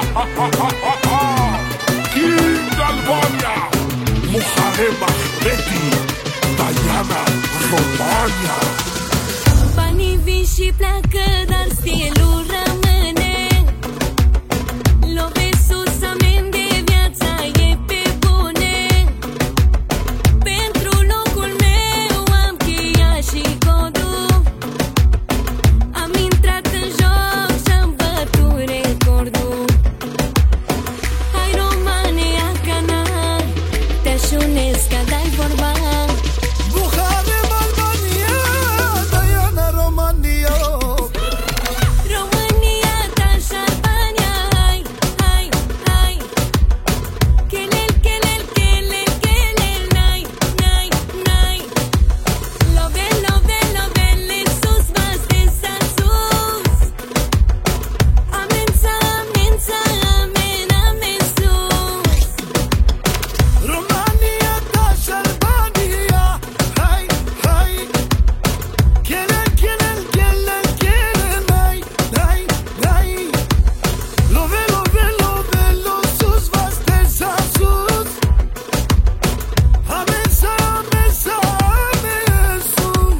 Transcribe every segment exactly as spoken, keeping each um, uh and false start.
King Albania, Muharrem Ahmeti, Diana Romania. Banii vin și pleacă, dar stilul rămâne. Lovesc susament de viața e pe bune. Pentru locul meu am cheia și codul. Am intrat în joc și-am bătut recordul. Hai România, canal, te-aș unesc ca dai vorba. Muharrem Albania, Diana Romania. România ta și Albania, hai, hai, hai. Chelel, chelel, chelel, chelel, nai, nai, nai. Love, love, lovele sus, vastesa sus. Amența, amența, amen, amen sus. Romania ta și Albania, hai, hai. Chelel, chelel, chelel, chelel, nai, nai, nai. Love, love, lovelo sus, vastesa sus. Amenza, amenza, amen sus.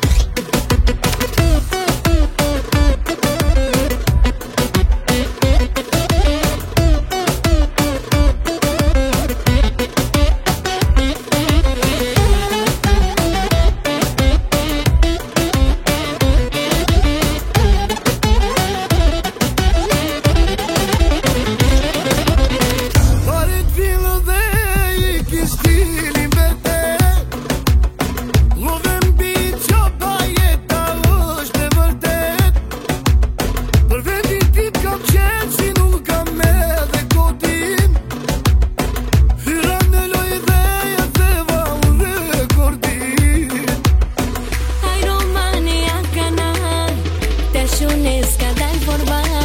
Paret vilë dhe i kishti liberte. Lovem bi qoba jeta është e vërtet. Për vendin tip kam qenë si nuk kam me dhe kodin. Hyra në loj dhe e dheva unë rekordin. Hai România, canal, te-aș unesc ca dai vorba.